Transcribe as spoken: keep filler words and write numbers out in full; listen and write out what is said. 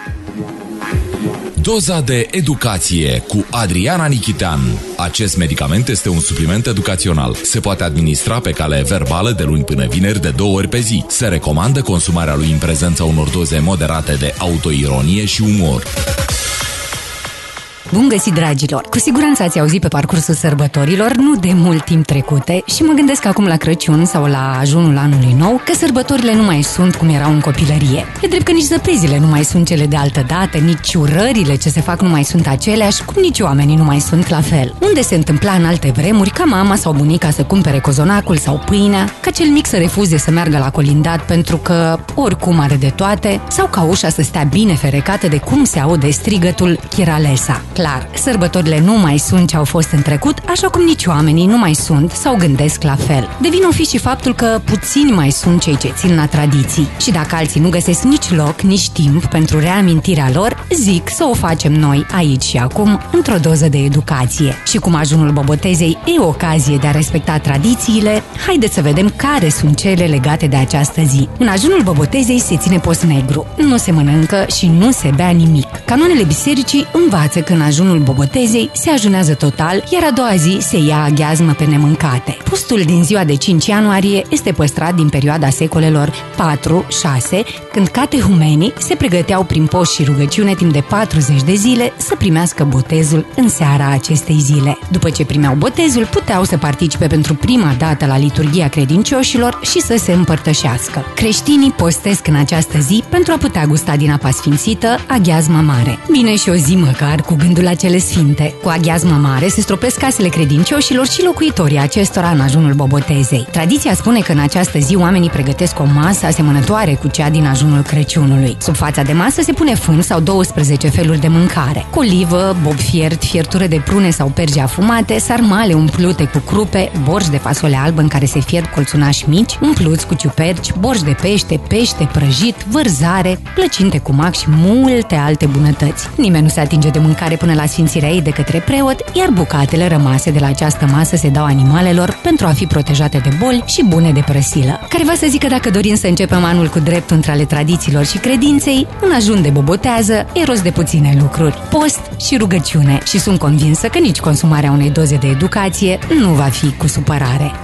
Doza de educație cu Adriana Nichitean. Acest medicament este un supliment educațional. Se poate administra pe cale verbală de luni până vineri de două ori pe zi. Se recomandă consumarea lui în prezența unor doze moderate de autoironie și umor. Bun găsit, dragilor! Cu siguranță ați auzit pe parcursul sărbătorilor, nu de mult timp trecute, și mă gândesc acum la Crăciun sau la ajunul anului nou, că sărbătorile nu mai sunt cum erau în copilărie. E drept că nici zăpezile nu mai sunt cele de altă dată, nici urările ce se fac nu mai sunt aceleași, cum nici oamenii nu mai sunt la fel. Unde se întâmpla în alte vremuri ca mama sau bunica să cumpere cozonacul sau pâinea, ca cel mic să refuze să meargă la colindat pentru că oricum are de toate, sau ca ușa să stea bine ferecată de cum se aude strigătul Chiralesa. Clar, sărbătorile nu mai sunt ce au fost în trecut, așa cum nici oamenii nu mai sunt sau gândesc la fel. Devine un fi și faptul că puțini mai sunt cei ce țin la tradiții. Și dacă alții nu găsesc nici loc, nici timp pentru reamintirea lor, zic să o facem noi, aici și acum, într-o doză de educație. Și cum ajunul Bobotezei e o ocazie de a respecta tradițiile, haideți să vedem care sunt cele legate de această zi. În ajunul Bobotezei se ține post negru, nu se mănâncă și nu se bea nimic. Canoanele bisericii învață că în ajunul Bobotezei se ajunează total, iar a doua zi se ia aghiazmă pe nemâncate. Postul din ziua de cinci ianuarie este păstrat din perioada secolelor patru șase, când catehumenii se pregăteau prin post și rugăciune timp de patruzeci de zile să primească botezul în seara acestei zile. După ce primeau botezul, puteau să participe pentru prima dată la liturghia credincioșilor și să se împărtășească. Creștinii postesc în această zi pentru a putea gusta din apa sfințită, aghiazma mare. Bine, și o zi măcar cu gândul la cele sfinte. Cu aghiazma mare se stropesc casele credincioșilor și locuitorii acestora în ajunul Bobotezei. Tradiția spune că în această zi oamenii pregătesc o masă asemănătoare cu cea din ajunul Crăciunului. Sub fața de masă se pune fân sau douăsprezece feluri de mâncare: colivă, bob fiert, fiertură de prune sau perge afumate, sarmale umplute cu crupe, borș de fasole albă în care se fiert colțunași mici, umpluți cu ciuperci, borș de pește, pește prăjit, vărzare, plăcinte cu mac și multe alte bunătăți. Nimeni nu se atinge de mâncare până la sfințirea ei de către preot, iar bucatele rămase de la această masă se dau animalelor pentru a fi protejate de boli și bune de prăsilă. Care va să zică, dacă dorim să începem anul cu dreptul între ale tradițiilor și credinței, în ajun de bobotează e rost de puține lucruri: post și rugăciune. Și sunt convinsă că nici consumarea unei doze de educație nu va fi cu supărare.